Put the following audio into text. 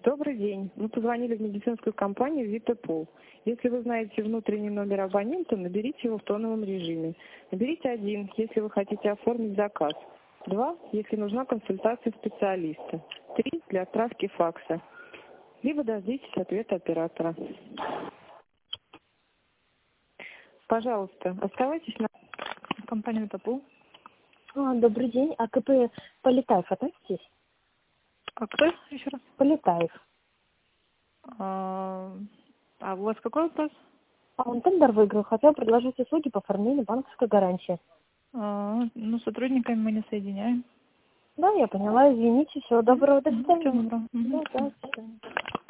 Добрый день. Вы позвонили в медицинскую компанию «Витапол». Если вы знаете внутренний номер абонента, наберите его в тоновом режиме. Наберите 1, если вы хотите оформить заказ. 2, если нужна консультация специалиста. 3, для отправки факса. Либо дождитесь ответа оператора. Пожалуйста, оставайтесь на компанию «Витапол». Добрый день. А КП Полетаев относитесь? А кто еще раз? Полетаев. А у вас какой вопрос? Он тендер выиграл, хотел предложить услуги по оформлению банковской гарантии. С сотрудниками мы не соединяем. Да, я поняла, извините, всего доброго, до Всего свидания. доброго. Да, до свидания.